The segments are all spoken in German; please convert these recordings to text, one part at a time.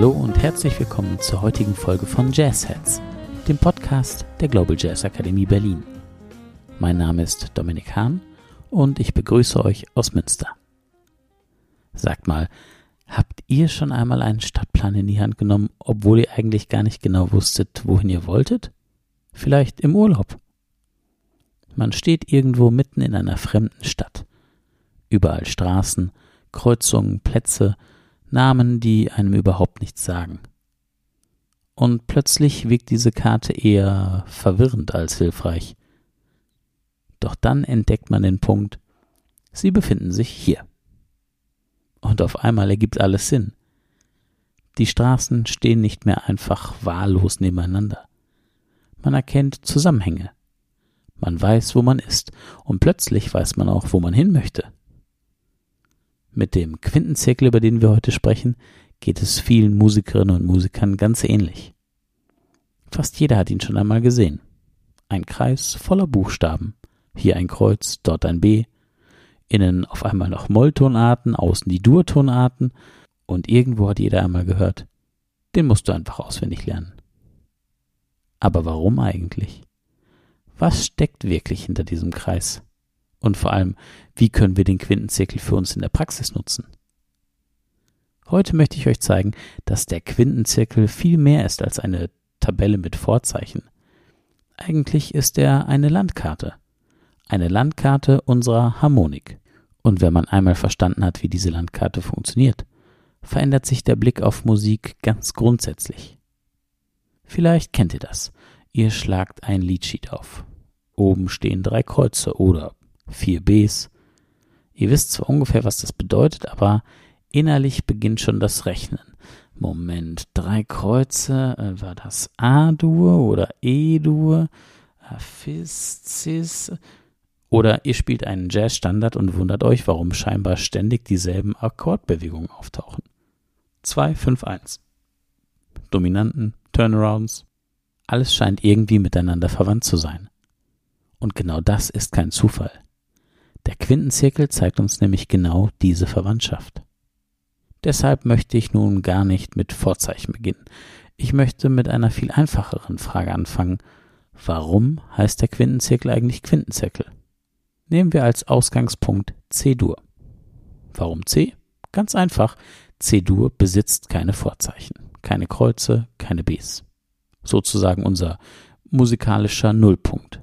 Hallo und herzlich willkommen zur heutigen Folge von Jazzheads, dem Podcast der Global Jazz Akademie Berlin. Mein Name ist Dominik Hahn und ich begrüße euch aus Münster. Sagt mal, habt ihr schon einmal einen Stadtplan in die Hand genommen, obwohl ihr eigentlich gar nicht genau wusstet, wohin ihr wolltet? Vielleicht im Urlaub. Man steht irgendwo mitten in einer fremden Stadt. Überall Straßen, Kreuzungen, Plätze, Namen, die einem überhaupt nichts sagen. Und plötzlich wirkt diese Karte eher verwirrend als hilfreich. Doch dann entdeckt man den Punkt, sie befinden sich hier. Und auf einmal ergibt alles Sinn. Die Straßen stehen nicht mehr einfach wahllos nebeneinander. Man erkennt Zusammenhänge. Man weiß, wo man ist, und plötzlich weiß man auch, wo man hin möchte. Mit dem Quintenzirkel, über den wir heute sprechen, geht es vielen Musikerinnen und Musikern ganz ähnlich. Fast jeder hat ihn schon einmal gesehen. Ein Kreis voller Buchstaben. Hier ein Kreuz, dort ein B. Innen auf einmal noch Molltonarten, außen die Durtonarten. Und irgendwo hat jeder einmal gehört, den musst du einfach auswendig lernen. Aber warum eigentlich? Was steckt wirklich hinter diesem Kreis? Und vor allem, wie können wir den Quintenzirkel für uns in der Praxis nutzen? Heute möchte ich euch zeigen, dass der Quintenzirkel viel mehr ist als eine Tabelle mit Vorzeichen. Eigentlich ist er eine Landkarte. Eine Landkarte unserer Harmonik. Und wenn man einmal verstanden hat, wie diese Landkarte funktioniert, verändert sich der Blick auf Musik ganz grundsätzlich. Vielleicht kennt ihr das. Ihr schlagt ein Liedsheet auf. Oben stehen 3 Kreuze oder 4 Bs. Ihr wisst zwar ungefähr, was das bedeutet, aber innerlich beginnt schon das Rechnen. Moment, 3 Kreuze, war das A-Dur oder E-Dur, Fis, Cis? Oder ihr spielt einen Jazzstandard und wundert euch, warum scheinbar ständig dieselben Akkordbewegungen auftauchen. 2, 5, 1. Dominanten, Turnarounds, alles scheint irgendwie miteinander verwandt zu sein. Und genau das ist kein Zufall. Der Quintenzirkel zeigt uns nämlich genau diese Verwandtschaft. Deshalb möchte ich nun gar nicht mit Vorzeichen beginnen. Ich möchte mit einer viel einfacheren Frage anfangen. Warum heißt der Quintenzirkel eigentlich Quintenzirkel? Nehmen wir als Ausgangspunkt C-Dur. Warum C? Ganz einfach, C-Dur besitzt keine Vorzeichen, keine Kreuze, keine Bs. Sozusagen unser musikalischer Nullpunkt.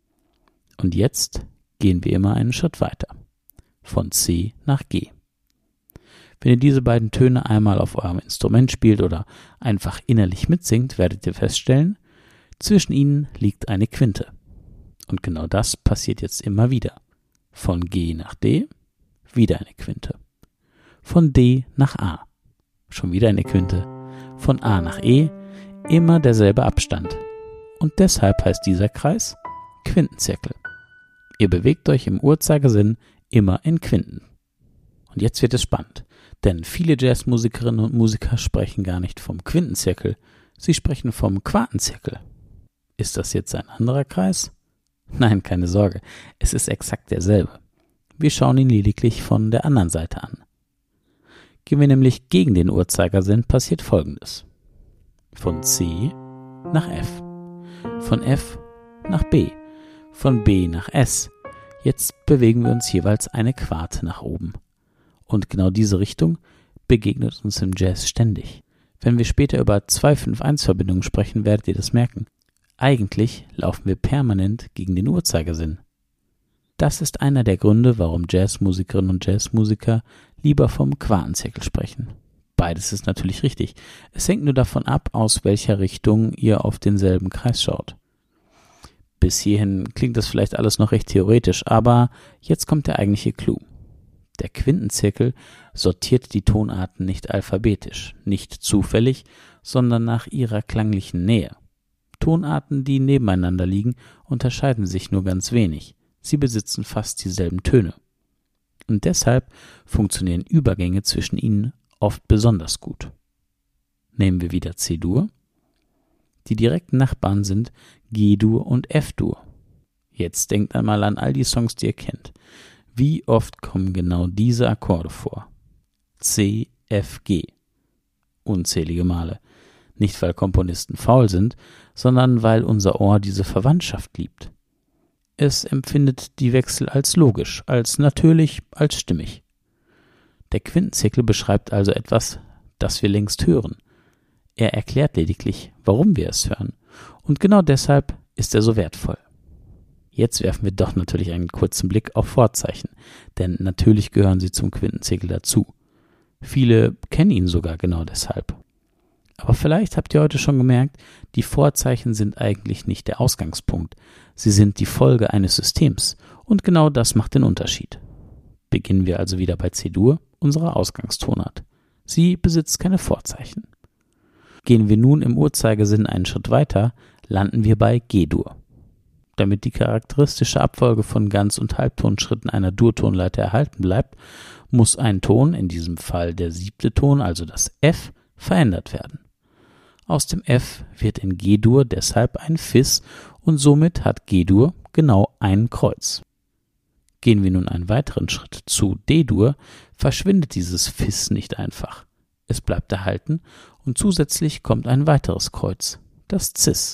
Und jetzt gehen wir immer einen Schritt weiter. Von C nach G. Wenn ihr diese beiden Töne einmal auf eurem Instrument spielt oder einfach innerlich mitsingt, werdet ihr feststellen, zwischen ihnen liegt eine Quinte. Und genau das passiert jetzt immer wieder. Von G nach D, wieder eine Quinte. Von D nach A, schon wieder eine Quinte. Von A nach E, immer derselbe Abstand. Und deshalb heißt dieser Kreis Quintenzirkel. Ihr bewegt euch im Uhrzeigersinn immer in Quinten. Und jetzt wird es spannend, denn viele Jazzmusikerinnen und Musiker sprechen gar nicht vom Quintenzirkel, sie sprechen vom Quartenzirkel. Ist das jetzt ein anderer Kreis? Nein, keine Sorge, es ist exakt derselbe. Wir schauen ihn lediglich von der anderen Seite an. Gehen wir nämlich gegen den Uhrzeigersinn, passiert Folgendes. Von C nach F, von F nach B, von B nach S. Jetzt bewegen wir uns jeweils eine Quarte nach oben. Und genau diese Richtung begegnet uns im Jazz ständig. Wenn wir später über 2-5-1-Verbindungen sprechen, werdet ihr das merken. Eigentlich laufen wir permanent gegen den Uhrzeigersinn. Das ist einer der Gründe, warum Jazzmusikerinnen und Jazzmusiker lieber vom Quartenzirkel sprechen. Beides ist natürlich richtig. Es hängt nur davon ab, aus welcher Richtung ihr auf denselben Kreis schaut. Bis hierhin klingt das vielleicht alles noch recht theoretisch, aber jetzt kommt der eigentliche Clou. Der Quintenzirkel sortiert die Tonarten nicht alphabetisch, nicht zufällig, sondern nach ihrer klanglichen Nähe. Tonarten, die nebeneinander liegen, unterscheiden sich nur ganz wenig. Sie besitzen fast dieselben Töne. Und deshalb funktionieren Übergänge zwischen ihnen oft besonders gut. Nehmen wir wieder C-Dur. Die direkten Nachbarn sind G-Dur und F-Dur. Jetzt denkt einmal an all die Songs, die ihr kennt. Wie oft kommen genau diese Akkorde vor? C, F, G. unzählige Male. Nicht, weil Komponisten faul sind, sondern weil unser Ohr diese Verwandtschaft liebt. Es empfindet die Wechsel als logisch, als natürlich, als stimmig. Der Quintenzirkel beschreibt also etwas, das wir längst hören. Er erklärt lediglich, warum wir es hören. Und genau deshalb ist er so wertvoll. Jetzt werfen wir doch natürlich einen kurzen Blick auf Vorzeichen, denn natürlich gehören sie zum Quintenzirkel dazu. Viele kennen ihn sogar genau deshalb. Aber vielleicht habt ihr heute schon gemerkt, die Vorzeichen sind eigentlich nicht der Ausgangspunkt. Sie sind die Folge eines Systems und genau das macht den Unterschied. Beginnen wir also wieder bei C-Dur, unserer Ausgangstonart. Sie besitzt keine Vorzeichen. Gehen wir nun im Uhrzeigersinn einen Schritt weiter, landen wir bei G-Dur. Damit die charakteristische Abfolge von Ganz- und Halbtonschritten einer Durtonleiter erhalten bleibt, muss ein Ton, in diesem Fall der 7. Ton, also das F, verändert werden. Aus dem F wird in G-Dur deshalb ein Fis und somit hat G-Dur genau ein Kreuz. Gehen wir nun einen weiteren Schritt zu D-Dur, verschwindet dieses Fis nicht einfach. Es bleibt erhalten und zusätzlich kommt ein weiteres Kreuz, das Cis.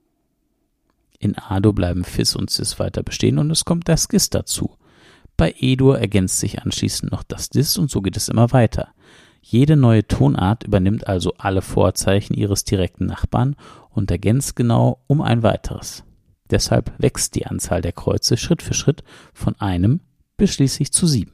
In A-Dur bleiben Fis und Cis weiter bestehen und es kommt das Gis dazu. Bei E-Dur ergänzt sich anschließend noch das Dis und so geht es immer weiter. Jede neue Tonart übernimmt also alle Vorzeichen ihres direkten Nachbarn und ergänzt genau um ein weiteres. Deshalb wächst die Anzahl der Kreuze Schritt für Schritt von einem bis schließlich zu 7.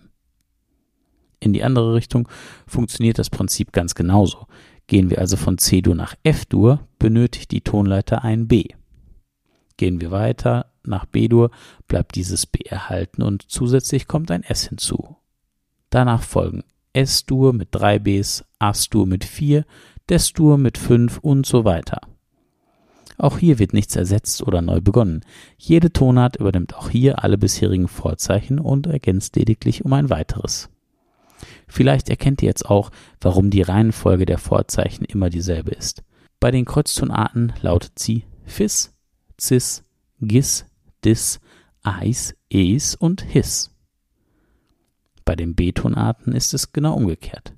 In die andere Richtung funktioniert das Prinzip ganz genauso. Gehen wir also von C-Dur nach F-Dur, benötigt die Tonleiter ein B. Gehen wir weiter nach B-Dur, bleibt dieses B erhalten und zusätzlich kommt ein S hinzu. Danach folgen S-Dur mit 3 Bs, As-Dur mit 4, Des-Dur mit 5 und so weiter. Auch hier wird nichts ersetzt oder neu begonnen. Jede Tonart übernimmt auch hier alle bisherigen Vorzeichen und ergänzt lediglich um ein weiteres. Vielleicht erkennt ihr jetzt auch, warum die Reihenfolge der Vorzeichen immer dieselbe ist. Bei den Kreuztonarten lautet sie Fis, Cis, Gis, Dis, Ais, Es und His. Bei den B-Tonarten ist es genau umgekehrt.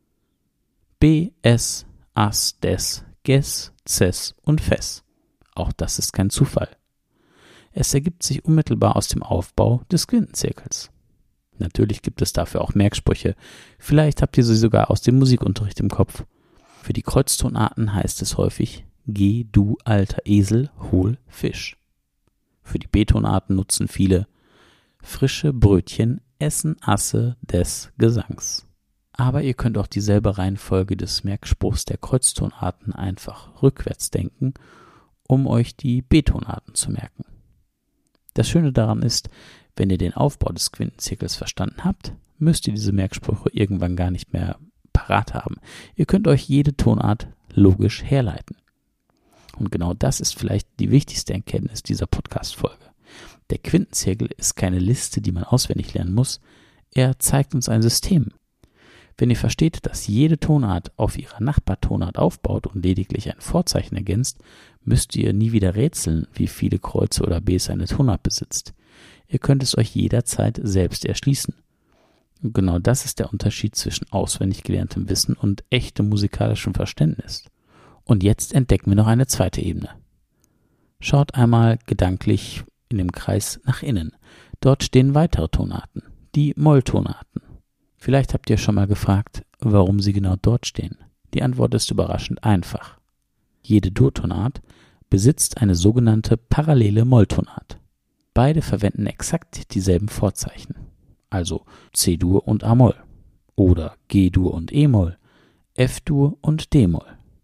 B, S, As, Des, Ges, Ces und Fes. Auch das ist kein Zufall. Es ergibt sich unmittelbar aus dem Aufbau des Quintenzirkels. Natürlich gibt es dafür auch Merksprüche. Vielleicht habt ihr sie sogar aus dem Musikunterricht im Kopf. Für die Kreuztonarten heißt es häufig Geh, du alter Esel, hol Fisch. Für die B-Tonarten nutzen viele frische Brötchen essen Asse des Gesangs. Aber ihr könnt auch dieselbe Reihenfolge des Merkspruchs der Kreuztonarten einfach rückwärts denken, um euch die B-Tonarten zu merken. Das Schöne daran ist, wenn ihr den Aufbau des Quintenzirkels verstanden habt, müsst ihr diese Merksprüche irgendwann gar nicht mehr parat haben. Ihr könnt euch jede Tonart logisch herleiten. Und genau das ist vielleicht die wichtigste Erkenntnis dieser Podcast-Folge. Der Quintenzirkel ist keine Liste, die man auswendig lernen muss. Er zeigt uns ein System. Wenn ihr versteht, dass jede Tonart auf ihrer Nachbartonart aufbaut und lediglich ein Vorzeichen ergänzt, müsst ihr nie wieder rätseln, wie viele Kreuze oder Bs eine Tonart besitzt. Ihr könnt es euch jederzeit selbst erschließen. Und genau das ist der Unterschied zwischen auswendig gelerntem Wissen und echtem musikalischem Verständnis. Und jetzt entdecken wir noch eine zweite Ebene. Schaut einmal gedanklich in dem Kreis nach innen. Dort stehen weitere Tonarten, die Molltonarten. Vielleicht habt ihr schon mal gefragt, warum sie genau dort stehen. Die Antwort ist überraschend einfach. Jede Durtonart besitzt eine sogenannte parallele Molltonart. Beide verwenden exakt dieselben Vorzeichen, also C-Dur und A-Moll oder G-Dur und E-Moll, F-Dur und D-Moll.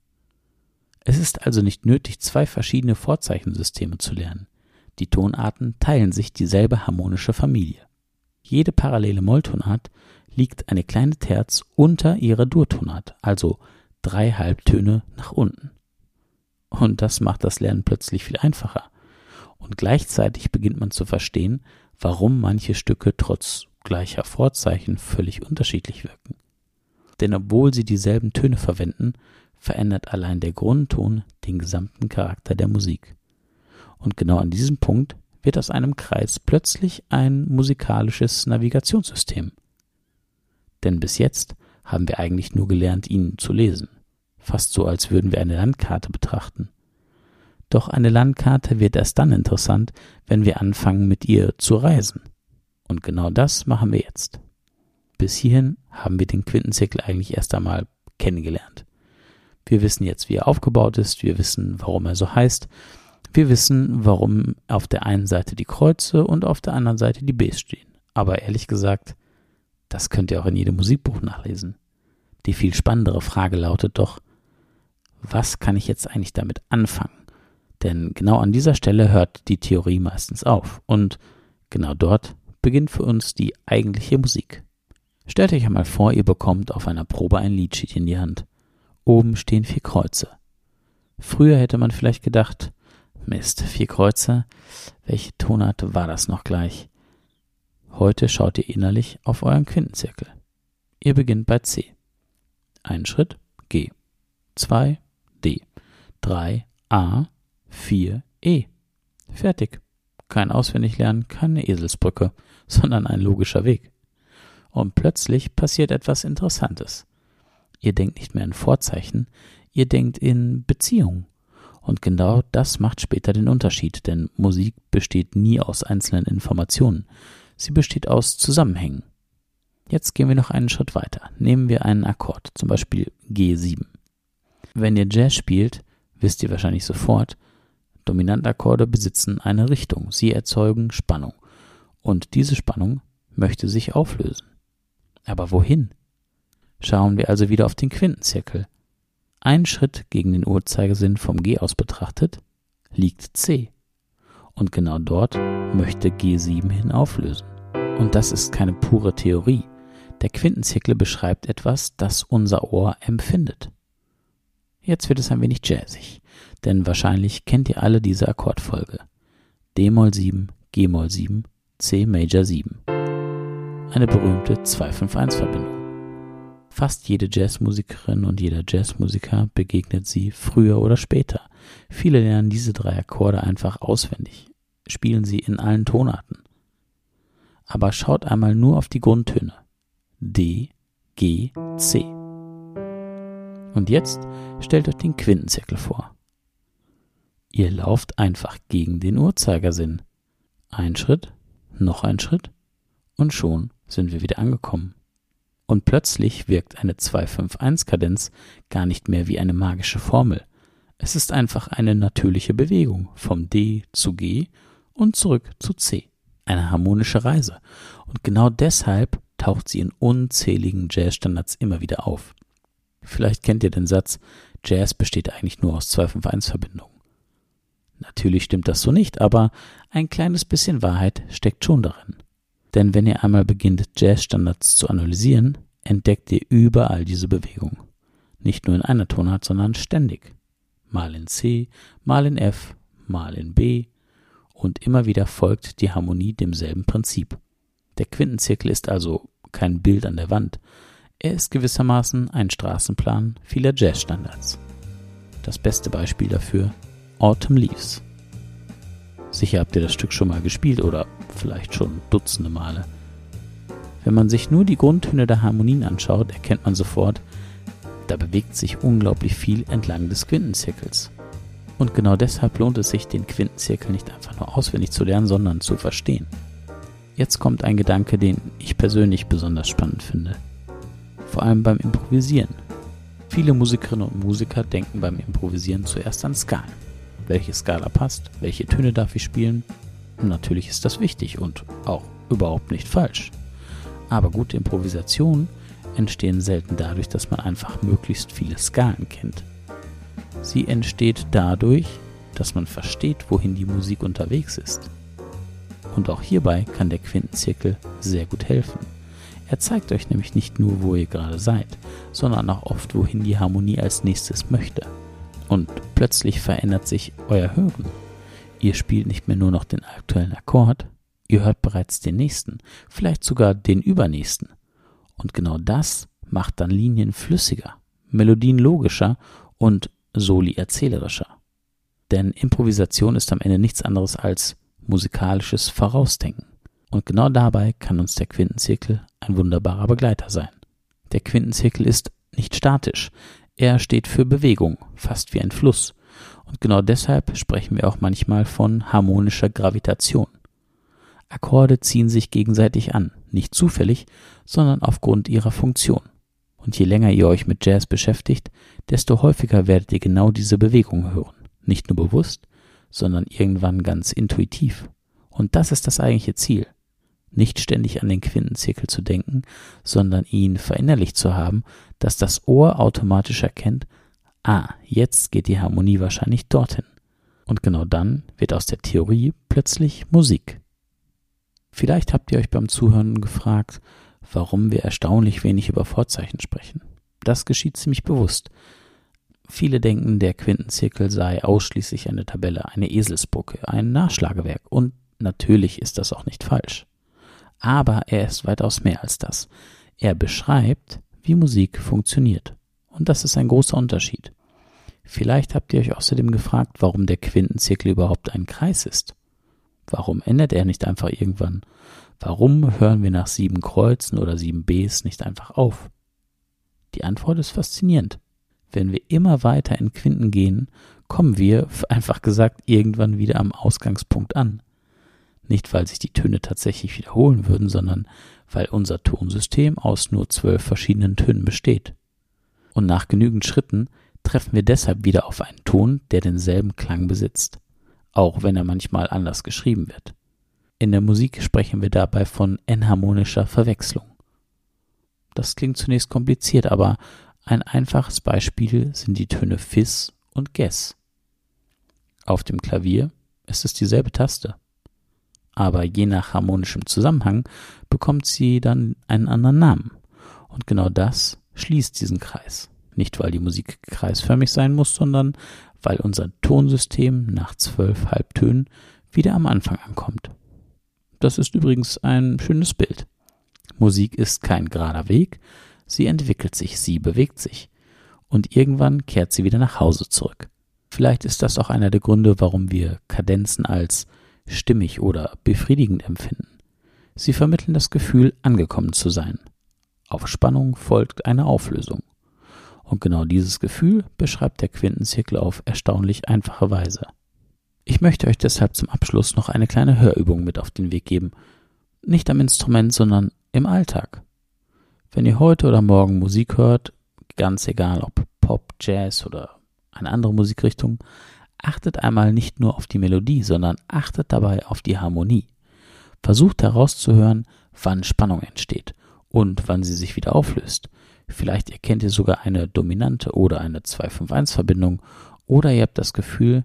Es ist also nicht nötig, zwei verschiedene Vorzeichensysteme zu lernen. Die Tonarten teilen sich dieselbe harmonische Familie. Jede parallele Molltonart liegt eine kleine Terz unter ihrer Durtonart, also 3 Halbtöne nach unten. Und das macht das Lernen plötzlich viel einfacher. Und gleichzeitig beginnt man zu verstehen, warum manche Stücke trotz gleicher Vorzeichen völlig unterschiedlich wirken. Denn obwohl sie dieselben Töne verwenden, verändert allein der Grundton den gesamten Charakter der Musik. Und genau an diesem Punkt wird aus einem Kreis plötzlich ein musikalisches Navigationssystem. Denn bis jetzt haben wir eigentlich nur gelernt, ihn zu lesen. Fast so, als würden wir eine Landkarte betrachten. Doch eine Landkarte wird erst dann interessant, wenn wir anfangen, mit ihr zu reisen. Und genau das machen wir jetzt. Bis hierhin haben wir den Quintenzirkel eigentlich erst einmal kennengelernt. Wir wissen jetzt, wie er aufgebaut ist, wir wissen, warum er so heißt, wir wissen, warum auf der einen Seite die Kreuze und auf der anderen Seite die Bs stehen. Aber ehrlich gesagt, das könnt ihr auch in jedem Musikbuch nachlesen. Die viel spannendere Frage lautet doch, was kann ich jetzt eigentlich damit anfangen? Denn genau an dieser Stelle hört die Theorie meistens auf und genau dort beginnt für uns die eigentliche Musik. Stellt euch einmal vor, ihr bekommt auf einer Probe ein Liedsheet in die Hand. Oben stehen 4 Kreuze. Früher hätte man vielleicht gedacht, Mist, 4 Kreuze, welche Tonart war das noch gleich? Heute schaut ihr innerlich auf euren Quintenzirkel. Ihr beginnt bei C. Ein Schritt, G. 2, D. 3, A. 4, E. Fertig. Kein Auswendiglernen, keine Eselsbrücke, sondern ein logischer Weg. Und plötzlich passiert etwas Interessantes. Ihr denkt nicht mehr in Vorzeichen, ihr denkt in Beziehungen. Und genau das macht später den Unterschied, denn Musik besteht nie aus einzelnen Informationen. Sie besteht aus Zusammenhängen. Jetzt gehen wir noch einen Schritt weiter. Nehmen wir einen Akkord, zum Beispiel G7. Wenn ihr Jazz spielt, wisst ihr wahrscheinlich sofort, Dominantakkorde besitzen eine Richtung. Sie erzeugen Spannung. Und diese Spannung möchte sich auflösen. Aber wohin? Schauen wir also wieder auf den Quintenzirkel. Ein Schritt gegen den Uhrzeigersinn vom G aus betrachtet, liegt C. Und genau dort möchte G7 hin auflösen. Und das ist keine pure Theorie. Der Quintenzirkel beschreibt etwas, das unser Ohr empfindet. Jetzt wird es ein wenig jazzig, denn wahrscheinlich kennt ihr alle diese Akkordfolge. d-Moll 7, g-Moll 7, c Major 7. Eine berühmte 2-5-1-Verbindung. Fast jede Jazzmusikerin und jeder Jazzmusiker begegnet sie früher oder später. Viele lernen diese 3 Akkorde einfach auswendig, spielen sie in allen Tonarten. Aber schaut einmal nur auf die Grundtöne. D, G, C. Und jetzt stellt euch den Quintenzirkel vor. Ihr lauft einfach gegen den Uhrzeigersinn. Ein Schritt, noch ein Schritt und schon sind wir wieder angekommen. Und plötzlich wirkt eine 2-5-1-Kadenz gar nicht mehr wie eine magische Formel. Es ist einfach eine natürliche Bewegung vom D zu G und zurück zu C. Eine harmonische Reise. Und genau deshalb taucht sie in unzähligen Jazzstandards immer wieder auf. Vielleicht kennt ihr den Satz, Jazz besteht eigentlich nur aus 2-5-1-Verbindungen. Natürlich stimmt das so nicht, aber ein kleines bisschen Wahrheit steckt schon darin. Denn wenn ihr einmal beginnt, Jazzstandards zu analysieren, entdeckt ihr überall diese Bewegung. Nicht nur in einer Tonart, sondern ständig. Mal in C, mal in F, mal in B und immer wieder folgt die Harmonie demselben Prinzip. Der Quintenzirkel ist also kein Bild an der Wand. Er ist gewissermaßen ein Straßenplan vieler Jazzstandards. Das beste Beispiel dafür: Autumn Leaves. Sicher habt ihr das Stück schon mal gespielt oder vielleicht schon dutzende Male. Wenn man sich nur die Grundtöne der Harmonien anschaut, erkennt man sofort, da bewegt sich unglaublich viel entlang des Quintenzirkels. Und genau deshalb lohnt es sich, den Quintenzirkel nicht einfach nur auswendig zu lernen, sondern zu verstehen. Jetzt kommt ein Gedanke, den ich persönlich besonders spannend finde. Vor allem beim Improvisieren. Viele Musikerinnen und Musiker denken beim Improvisieren zuerst an Skalen. Welche Skala passt? Welche Töne darf ich spielen? Natürlich ist das wichtig und auch überhaupt nicht falsch. Aber gute Improvisationen entstehen selten dadurch, dass man einfach möglichst viele Skalen kennt. Sie entsteht dadurch, dass man versteht, wohin die Musik unterwegs ist. Und auch hierbei kann der Quintenzirkel sehr gut helfen. Er zeigt euch nämlich nicht nur, wo ihr gerade seid, sondern auch oft, wohin die Harmonie als nächstes möchte. Und plötzlich verändert sich euer Hören. Ihr spielt nicht mehr nur noch den aktuellen Akkord, ihr hört bereits den nächsten, vielleicht sogar den übernächsten. Und genau das macht dann Linien flüssiger, Melodien logischer und Soli erzählerischer. Denn Improvisation ist am Ende nichts anderes als musikalisches Vorausdenken. Und genau dabei kann uns der Quintenzirkel ein wunderbarer Begleiter sein. Der Quintenzirkel ist nicht statisch. Er steht für Bewegung, fast wie ein Fluss. Und genau deshalb sprechen wir auch manchmal von harmonischer Gravitation. Akkorde ziehen sich gegenseitig an, nicht zufällig, sondern aufgrund ihrer Funktion. Und je länger ihr euch mit Jazz beschäftigt, desto häufiger werdet ihr genau diese Bewegung hören. Nicht nur bewusst, sondern irgendwann ganz intuitiv. Und das ist das eigentliche Ziel. Nicht ständig an den Quintenzirkel zu denken, sondern ihn verinnerlicht zu haben, dass das Ohr automatisch erkennt, jetzt geht die Harmonie wahrscheinlich dorthin. Und genau dann wird aus der Theorie plötzlich Musik. Vielleicht habt ihr euch beim Zuhören gefragt, warum wir erstaunlich wenig über Vorzeichen sprechen. Das geschieht ziemlich bewusst. Viele denken, der Quintenzirkel sei ausschließlich eine Tabelle, eine Eselsbrücke, ein Nachschlagewerk. Und natürlich ist das auch nicht falsch. Aber er ist weitaus mehr als das. Er beschreibt, wie Musik funktioniert. Und das ist ein großer Unterschied. Vielleicht habt ihr euch außerdem gefragt, warum der Quintenzirkel überhaupt ein Kreis ist. Warum endet er nicht einfach irgendwann? Warum hören wir nach 7 Kreuzen oder 7 Bs nicht einfach auf? Die Antwort ist faszinierend. Wenn wir immer weiter in Quinten gehen, kommen wir, einfach gesagt, irgendwann wieder am Ausgangspunkt an. Nicht, weil sich die Töne tatsächlich wiederholen würden, sondern weil unser Tonsystem aus nur 12 verschiedenen Tönen besteht. Und nach genügend Schritten treffen wir deshalb wieder auf einen Ton, der denselben Klang besitzt, auch wenn er manchmal anders geschrieben wird. In der Musik sprechen wir dabei von enharmonischer Verwechslung. Das klingt zunächst kompliziert, aber ein einfaches Beispiel sind die Töne Fis und Ges. Auf dem Klavier ist es dieselbe Taste, aber je nach harmonischem Zusammenhang bekommt sie dann einen anderen Namen. Und genau das schließt diesen Kreis. Nicht, weil die Musik kreisförmig sein muss, sondern weil unser Tonsystem nach 12 Halbtönen wieder am Anfang ankommt. Das ist übrigens ein schönes Bild. Musik ist kein gerader Weg, sie entwickelt sich, sie bewegt sich. Und irgendwann kehrt sie wieder nach Hause zurück. Vielleicht ist das auch einer der Gründe, warum wir Kadenzen als stimmig oder befriedigend empfinden. Sie vermitteln das Gefühl, angekommen zu sein. Auf Spannung folgt eine Auflösung. Und genau dieses Gefühl beschreibt der Quintenzirkel auf erstaunlich einfache Weise. Ich möchte euch deshalb zum Abschluss noch eine kleine Hörübung mit auf den Weg geben. Nicht am Instrument, sondern im Alltag. Wenn ihr heute oder morgen Musik hört, ganz egal ob Pop, Jazz oder eine andere Musikrichtung, achtet einmal nicht nur auf die Melodie, sondern achtet dabei auf die Harmonie. Versucht herauszuhören, wann Spannung entsteht und wann sie sich wieder auflöst. Vielleicht erkennt ihr sogar eine dominante oder eine 2-5-1-Verbindung oder ihr habt das Gefühl,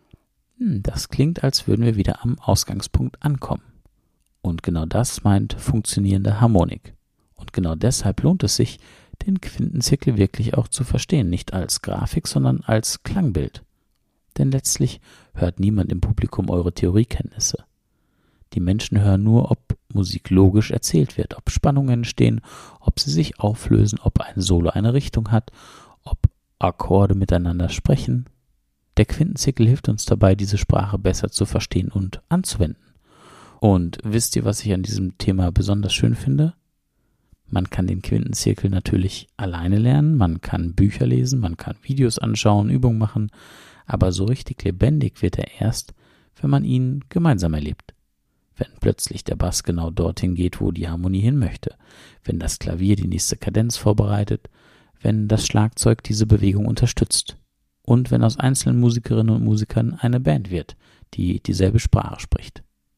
das klingt, als würden wir wieder am Ausgangspunkt ankommen. Und genau das meint funktionierende Harmonik. Und genau deshalb lohnt es sich, den Quintenzirkel wirklich auch zu verstehen, nicht als Grafik, sondern als Klangbild. Denn letztlich hört niemand im Publikum eure Theoriekenntnisse. Die Menschen hören nur, ob Musik logisch erzählt wird, ob Spannungen entstehen, ob sie sich auflösen, ob ein Solo eine Richtung hat, ob Akkorde miteinander sprechen. Der Quintenzirkel hilft uns dabei, diese Sprache besser zu verstehen und anzuwenden. Und wisst ihr, was ich an diesem Thema besonders schön finde? Man kann den Quintenzirkel natürlich alleine lernen, man kann Bücher lesen, man kann Videos anschauen, Übungen machen, aber so richtig lebendig wird er erst, wenn man ihn gemeinsam erlebt. Wenn plötzlich der Bass genau dorthin geht, wo die Harmonie hin möchte, wenn das Klavier die nächste Kadenz vorbereitet, wenn das Schlagzeug diese Bewegung unterstützt und wenn aus einzelnen Musikerinnen und Musikern eine Band wird, die dieselbe Sprache spricht.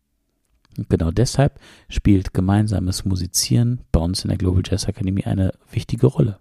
Und genau deshalb spielt gemeinsames Musizieren bei uns in der Global Jazz Akademie eine wichtige Rolle.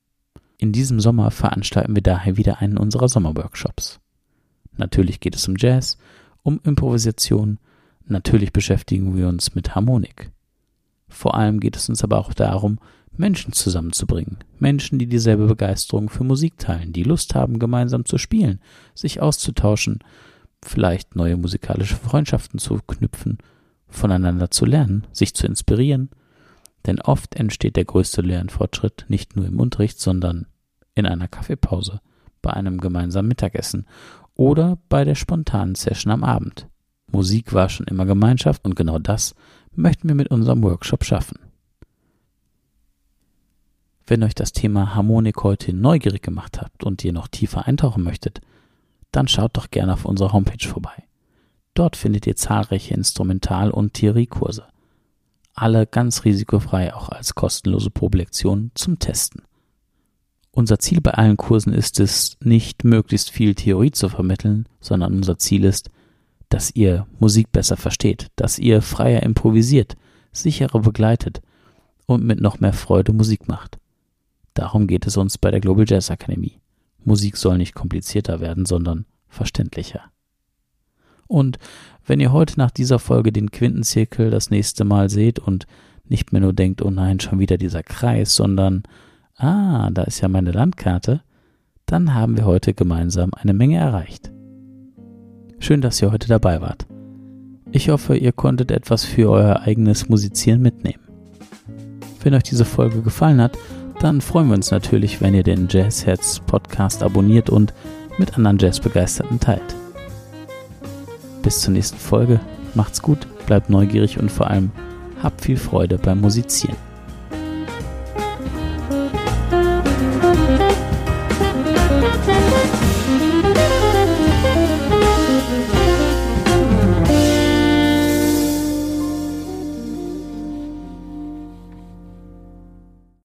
In diesem Sommer veranstalten wir daher wieder einen unserer Sommerworkshops. Natürlich geht es um Jazz, um Improvisation, natürlich beschäftigen wir uns mit Harmonik. Vor allem geht es uns aber auch darum, Menschen zusammenzubringen. Menschen, die dieselbe Begeisterung für Musik teilen, die Lust haben, gemeinsam zu spielen, sich auszutauschen, vielleicht neue musikalische Freundschaften zu knüpfen, voneinander zu lernen, sich zu inspirieren. Denn oft entsteht der größte Lernfortschritt nicht nur im Unterricht, sondern in einer Kaffeepause, bei einem gemeinsamen Mittagessen oder bei der spontanen Session am Abend. Musik war schon immer Gemeinschaft und genau das möchten wir mit unserem Workshop schaffen. Wenn euch das Thema Harmonik heute neugierig gemacht hat und ihr noch tiefer eintauchen möchtet, dann schaut doch gerne auf unserer Homepage vorbei. Dort findet ihr zahlreiche Instrumental- und Theoriekurse. Alle ganz risikofrei, auch als kostenlose Probelektion zum Testen. Unser Ziel bei allen Kursen ist es, nicht möglichst viel Theorie zu vermitteln, sondern unser Ziel ist, dass ihr Musik besser versteht, dass ihr freier improvisiert, sicherer begleitet und mit noch mehr Freude Musik macht. Darum geht es uns bei der Global Jazz Akademie. Musik soll nicht komplizierter werden, sondern verständlicher. Und wenn ihr heute nach dieser Folge den Quintenzirkel das nächste Mal seht und nicht mehr nur denkt, oh nein, schon wieder dieser Kreis, sondern da ist ja meine Landkarte, dann haben wir heute gemeinsam eine Menge erreicht. Schön, dass ihr heute dabei wart. Ich hoffe, ihr konntet etwas für euer eigenes Musizieren mitnehmen. Wenn euch diese Folge gefallen hat, dann freuen wir uns natürlich, wenn ihr den Jazzherz Podcast abonniert und mit anderen Jazzbegeisterten teilt. Bis zur nächsten Folge, macht's gut, bleibt neugierig und vor allem habt viel Freude beim Musizieren.